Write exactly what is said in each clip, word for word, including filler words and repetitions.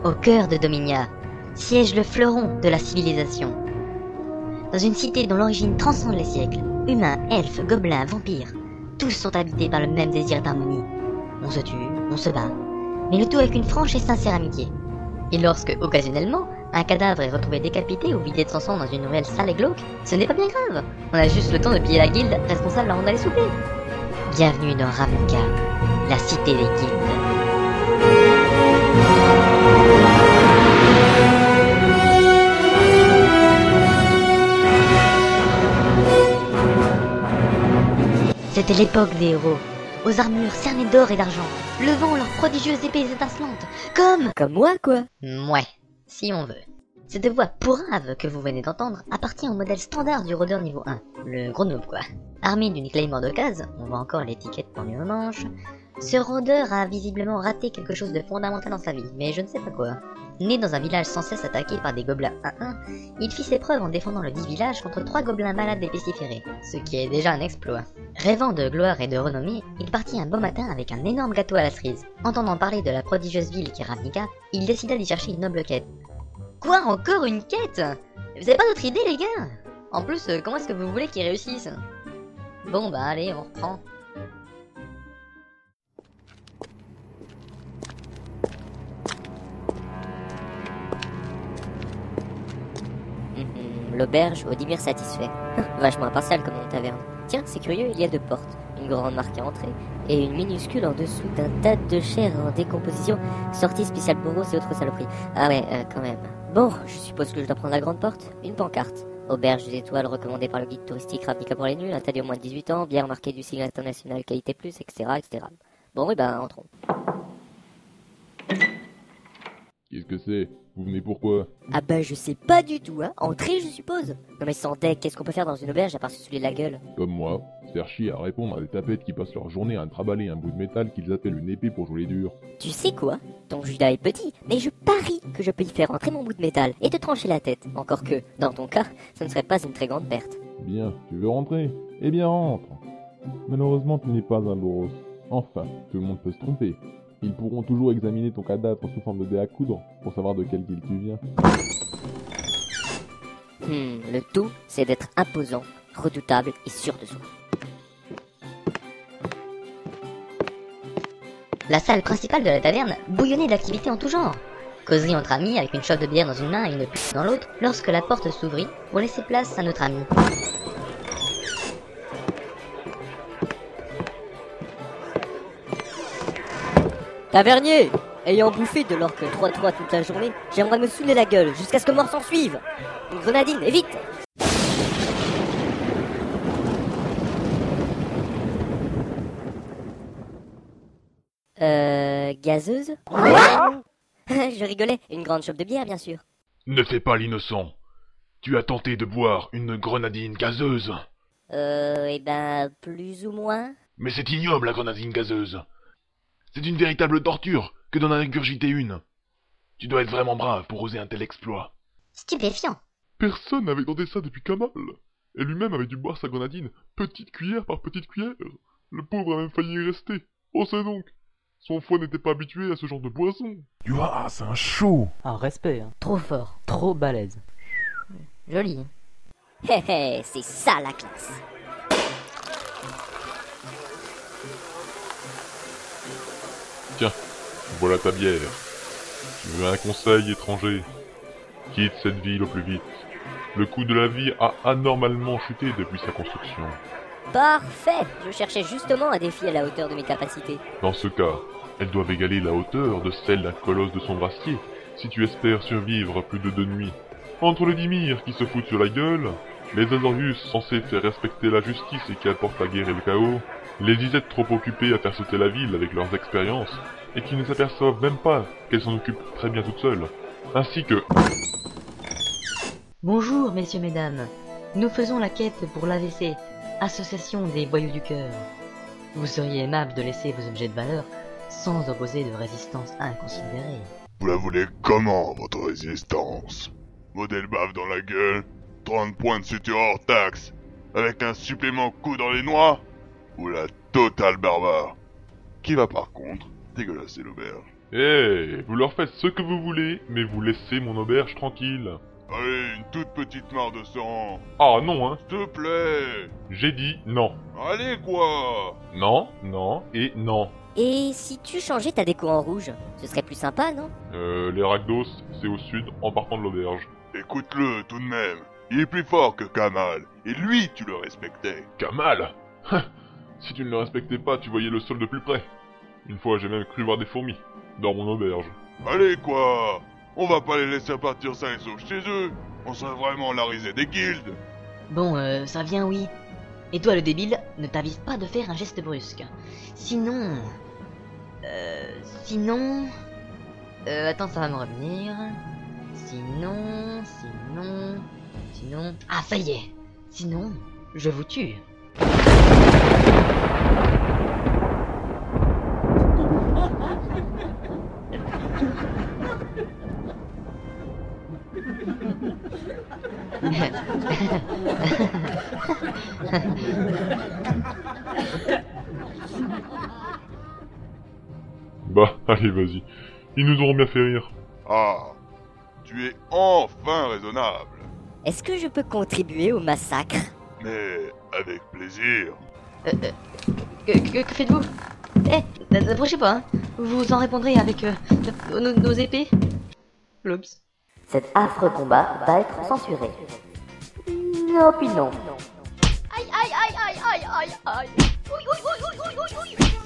au cœur de Dominia, siège le fleuron de la civilisation. Dans une cité dont l'origine transcende les siècles, humains, elfes, gobelins, vampires, tous sont habités par le même désir d'harmonie. On se tue, on se bat, mais le tout avec une franche et sincère amitié. Et lorsque, occasionnellement, un cadavre est retrouvé décapité ou vidé de son sang dans une ruelle sale et glauque, ce n'est pas bien grave. On a juste le temps de piller la guilde responsable avant d'aller souper. Bienvenue dans Ravnica, la cité des guildes. C'était l'époque des héros, aux armures cernées d'or et d'argent, levant leurs prodigieuses épées étincelantes, comme... Comme moi, quoi. Mouais, si on veut. Cette voix pourrave que vous venez d'entendre appartient au modèle standard du rôdeur niveau un, le gros noob quoi. Armé d'une claymore d'occasion, on voit encore l'étiquette pendue aux manches, ce rôdeur a visiblement raté quelque chose de fondamental dans sa vie, mais je ne sais pas quoi. Né dans un village sans cesse attaqué par des gobelins un un, il fit ses preuves en défendant le dit village contre trois gobelins malades et pestiférés, ce qui est déjà un exploit. Rêvant de gloire et de renommée, il partit un beau matin avec un énorme gâteau à la cerise. Entendant parler de la prodigieuse ville qu'est Ravnica, il décida d'y chercher une noble quête. Quoi, encore une quête? Vous avez pas d'autre idée les gars? En plus, euh, comment est-ce que vous voulez qu'il réussisse? Bon bah allez, on reprend. L'auberge au dimir satisfait. Vachement impartial comme une taverne. Tiens, c'est curieux, il y a deux portes. Une grande marquée entrée et une minuscule en dessous d'un tas de chair en décomposition, sortie spéciale bourreaux et autres saloperies. Ah ouais, euh, quand même. Bon, je suppose que je dois prendre la grande porte. Une pancarte. Auberge des étoiles recommandée par le guide touristique Ravnica pour les nuls, interdit au moins de dix-huit ans, bière marquée du sigle international qualité plus, et cetera, et cetera. Bon, oui, ben, entrons. Qu'est-ce que c'est? Vous venez pourquoi? Ah bah je sais pas du tout, hein. Entrer, je suppose. Non mais sans deck, qu'est-ce qu'on peut faire dans une auberge à part se saouler la gueule? Comme moi, se faire chier à répondre à des tapettes qui passent leur journée à traballer un bout de métal qu'ils appellent une épée pour jouer les durs. Tu sais quoi? Ton Judas est petit, mais je parie que je peux y faire entrer mon bout de métal et te trancher la tête. Encore que, dans ton cas, ce ne serait pas une très grande perte. Bien, tu veux rentrer? Eh bien rentre. Malheureusement tu n'es pas un Boros. Enfin, tout le monde peut se tromper. Ils pourront toujours examiner ton cadavre sous forme de dé à coudre pour savoir de quelle guilde tu viens. Hmm, le tout, c'est d'être imposant, redoutable et sûr de soi. La salle principale de la taverne bouillonnait d'activités en tout genre. Causerie entre amis avec une chauffe de bière dans une main et une puce dans l'autre lorsque la porte s'ouvrit pour laisser place à notre ami. Tavernier! Ayant bouffé de l'orque trois trois toute la journée, j'aimerais me saouler la gueule jusqu'à ce que mort s'en suive! Une grenadine, et vite! Euh... gazeuse? Je rigolais, une grande chope de bière bien sûr. Ne fais pas l'innocent. Tu as tenté de boire une grenadine gazeuse. Euh... et ben... plus ou moins? Mais c'est ignoble la grenadine gazeuse. C'est une véritable torture que d'en ingurgiter une. Tu dois être vraiment brave pour oser un tel exploit. Stupéfiant. Personne n'avait tenté ça depuis Kamal. Et lui-même avait dû boire sa grenadine, petite cuillère par petite cuillère. Le pauvre a même failli y rester. Oh c'est donc. Son foie n'était pas habitué à ce genre de boisson. Ah, c'est un chaud. Un respect, hein. Trop fort. Trop balèze. Joli. Hé hé, c'est ça la classe. Tiens, voilà ta bière. Tu veux un conseil étranger? Quitte cette ville au plus vite. Le coût de la vie a anormalement chuté depuis sa construction. Parfait! Je cherchais justement un défi à la hauteur de mes capacités. Dans ce cas, elles doivent égaler la hauteur de celle d'un colosse de sombre acier, si tu espères survivre plus de deux nuits. Entre le Dimir qui se fout sur la gueule, les Azorius censés faire respecter la justice et qui apportent la guerre et le chaos, les Isettes trop occupées à faire sauter la ville avec leurs expériences, et qui ne s'aperçoivent même pas qu'elles s'en occupent très bien toutes seules, ainsi que... Bonjour, messieurs, mesdames. Nous faisons la quête pour l'A V C, Association des Voyous du Cœur. Vous seriez aimable de laisser vos objets de valeur sans opposer de résistance inconsidérée. Vous la voulez comment, votre résistance? Modèle bave dans la gueule, trente points de suture hors taxe, avec un supplément coup dans les noix? Ou la totale barbare, qui va par contre dégueulasser l'auberge? Eh, vous leur faites ce que vous voulez, mais vous laissez mon auberge tranquille. Allez, une toute petite mare de sang. Ah non, hein. S'il te plaît. J'ai dit non. Allez, quoi. Non, non et non. Et si tu changeais ta déco en rouge, ce serait plus sympa, non? Euh, les Rakdos, c'est au sud, en partant de l'auberge. Écoute-le, tout de même. Il est plus fort que Kamal. Et lui, tu le respectais. Kamal. Si tu ne le respectais pas, tu voyais le sol de plus près. Une fois, j'ai même cru voir des fourmis, dans mon auberge. Allez, quoi. On va pas les laisser partir sains et saufs chez eux. On serait vraiment la risée des guildes. Bon, euh, ça vient, oui. Et toi, le débile, ne t'avise pas de faire un geste brusque. Sinon... Euh... Sinon... Euh, attends, ça va me revenir... Sinon... Sinon... Sinon... Ah, ça y est. Sinon, je vous tue. Bah, allez, vas-y. Ils nous auront bien fait rire. Ah, tu es enfin raisonnable. Est-ce que je peux contribuer au massacre? Mais avec plaisir. Euh, euh, que, que, que faites-vous? Eh, n'approchez pas, hein. Vous en répondrez avec euh, nos, nos épées. L'Obs. Cet affreux combat va être censuré. Non, puis non. Aïe aïe aïe aïe aïe aïe aïe. Oui oui oui oui oui oui oui.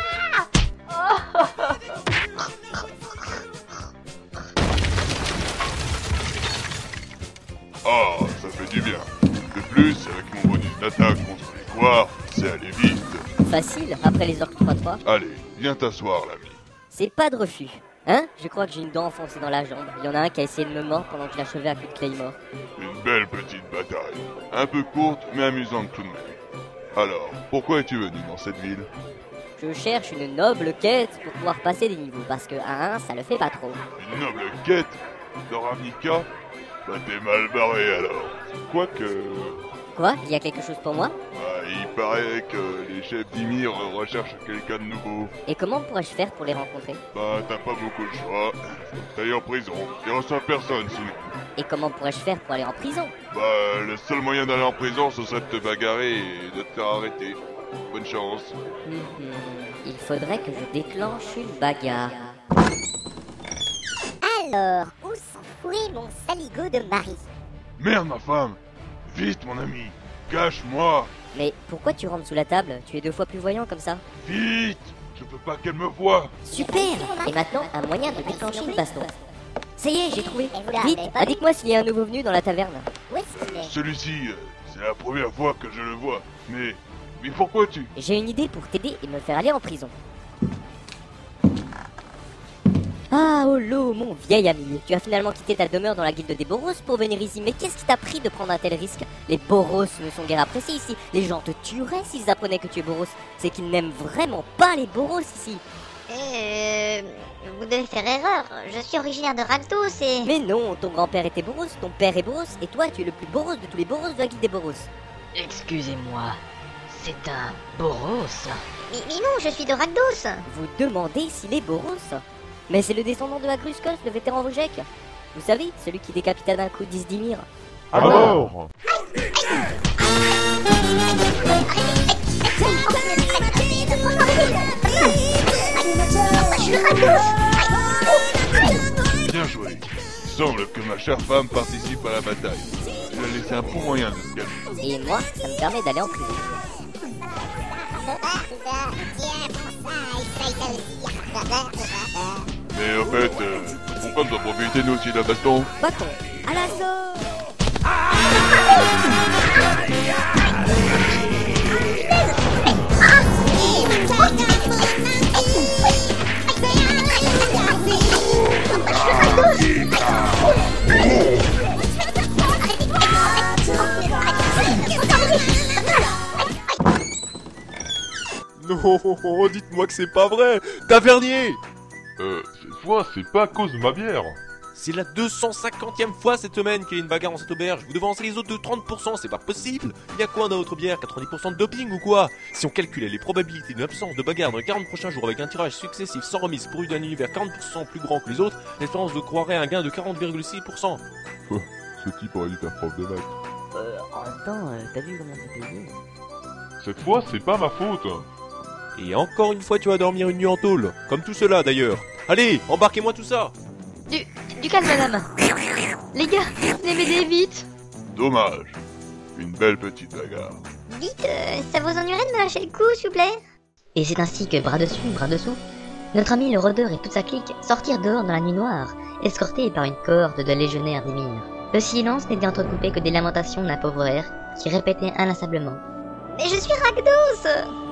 Ah, ça fait du bien. De plus, avec mon bonus d'attaque contre les coires, c'est aller vite. Facile, après les orques trois trois. Allez, viens t'asseoir, l'ami. C'est pas de refus. Hein? Je crois que j'ai une dent enfoncée dans la jambe. Il y en a un qui a essayé de me mordre pendant que je l'achevais à coup de claymore. Une belle petite bataille. Un peu courte, mais amusante tout de même. Alors, pourquoi es-tu venu dans cette ville? Je cherche une noble quête pour pouvoir passer des niveaux, parce que à un, ça le fait pas trop. Une noble quête de Ravnica? Bah t'es mal barré alors. Quoique... Quoi? Il y a quelque chose pour moi? Bah, il paraît que les chefs d'Ymir recherchent quelqu'un de nouveau. Et comment pourrais-je faire pour les rencontrer? Bah t'as pas beaucoup de choix. T'es en prison, et on reçoit personne sinon. Et comment pourrais-je faire pour aller en prison? Bah le seul moyen d'aller en prison ce serait de te bagarrer et de te faire arrêter. Bonne chance. Mhm. Il faudrait que je déclenche une bagarre. Alors, où s'enfouit mon saligo de mari? Merde ma femme. Vite mon ami, cache-moi. Mais pourquoi tu rentres sous la table? Tu es deux fois plus voyant comme ça. Vite. Je veux pas qu'elle me voie. Super! Et maintenant, un moyen de déclencher une baston. Ça y est, j'ai trouvé. Et vous la Vite, rappelez pas? indique-moi s'il y a un nouveau venu dans la taverne. Où est-ce qu'il est? Celui-ci, euh, c'est la première fois que je le vois. Mais... Mais pourquoi tu... J'ai une idée pour t'aider et me faire aller en prison. Ah, Holo, mon vieil ami, tu as finalement quitté ta demeure dans la guilde des Boros pour venir ici, mais qu'est-ce qui t'a pris de prendre un tel risque? Les Boros ne sont guère appréciés ici, les gens te tueraient s'ils apprenaient que tu es Boros, c'est qu'ils n'aiment vraiment pas les Boros ici. Euh... Vous devez faire erreur. Je suis originaire de Rakdos et... Mais non, ton grand-père était Boros, ton père est Boros, et toi tu es le plus Boros de tous les Boros de la guilde des Boros. Excusez-moi, c'est un Boros. Mais, mais non, je suis de Rakdos. Vous demandez s'il est Boros? Mais c'est le descendant de Agruskos, le vétéran Rujek. Vous savez, celui qui décapita d'un coup d'Isdimir. À mort! Bien joué. Il semble que ma chère femme participe à la bataille. Je lui ai laissé un bon moyen de se calmer. Et moi, ça me permet d'aller en prison. Mais en fait, euh, pourquoi ne pas profiter nous aussi de la baston? Bâton, à l'assaut! Non, dites-moi que c'est pas vrai. Tavernier! Euh, cette fois, c'est pas à cause de ma bière. C'est la deux cent cinquantième fois cette semaine qu'il y a une bagarre dans cette auberge. Vous devancez les autres de trente pour cent, c'est pas possible. Il y a quoi dans votre bière? quatre-vingt-dix pour cent de doping ou quoi? Si on calculait les probabilités d'une absence de bagarre dans les quarante prochains jours avec un tirage successif sans remise pourvu d'un univers quarante pour cent plus grand que les autres, l'espérance de croirait un gain de quarante virgule six pour cent. Ce type aurait dû faire prof de maths. Euh, en même temps, euh, t'as vu comment c'est payé? Cette fois, c'est pas ma faute. Et encore une fois, tu vas dormir une nuit en tôle. Comme tout cela d'ailleurs. Allez, embarquez-moi tout ça. Du, du calme, madame. Les gars, venez m'aider vite. Dommage. Une belle petite bagarre. Dites, euh, ça vous ennuierait de me lâcher le coup, s'il vous plaît? Et c'est ainsi que, bras dessus, bras dessous, notre ami le rôdeur et toute sa clique sortirent dehors dans la nuit noire, escortés par une cohorte de légionnaires d'émir. Le silence n'était entrecoupé que des lamentations d'un pauvre air qui répétait inlassablement. Mais je suis Rakdos!